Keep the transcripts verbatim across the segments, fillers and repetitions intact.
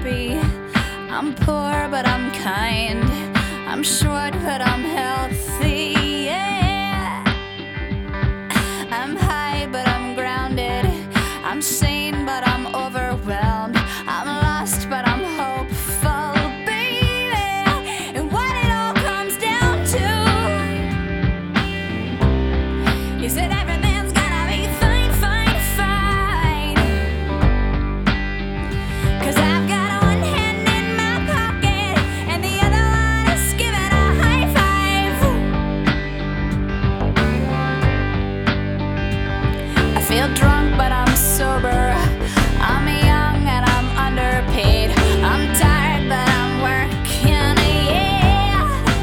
happy. I'm poor, but I'm kind. I'm short, but I'm healthy. Yeah. I'm high, but I'm grounded. I'm sane, but I'm overwhelmed. I'm lost, but I'm hopeful, baby. And what it all comes down to is that everything's gonna be fine, fine, fine. 'Cause I've got one hand in my pocket and the other one is giving a high five. I feel drunk, but I'm sober. I'm young and I'm underpaid. I'm tired, but I'm working, yeah.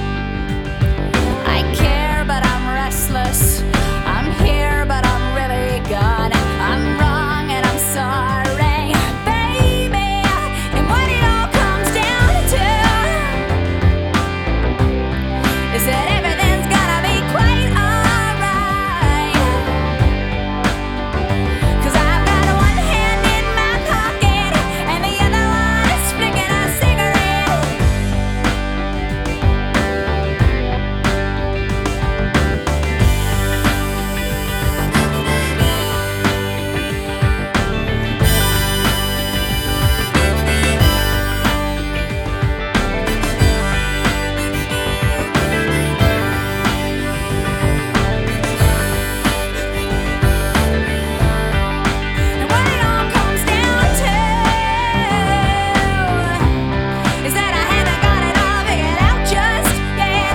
I care, but I'm restless. I'm here, but I'm really gone. I'm wrong and I'm sorry, baby. And what it all comes down to is that everything's gonna be quite alright. 'Cause I've got one hand in my pocket and the other one is flicking a cigarette. And what it all comes down to is that I haven't got it all figured out just yet.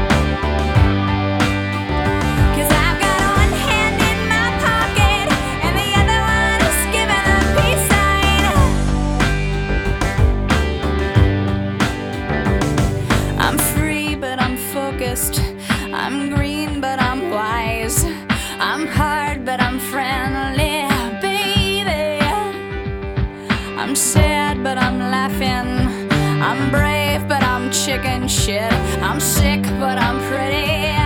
'Cause I've got one hand in my pocket and the other one is giving a peace sign. I'm free, but I'm focused. I'm green, but I'm wise. I'm hard, but I'm friendly, baby. I'm sad, but I'm laughing. I'm brave, but I'm chicken shit. I'm sick, but I'm pretty.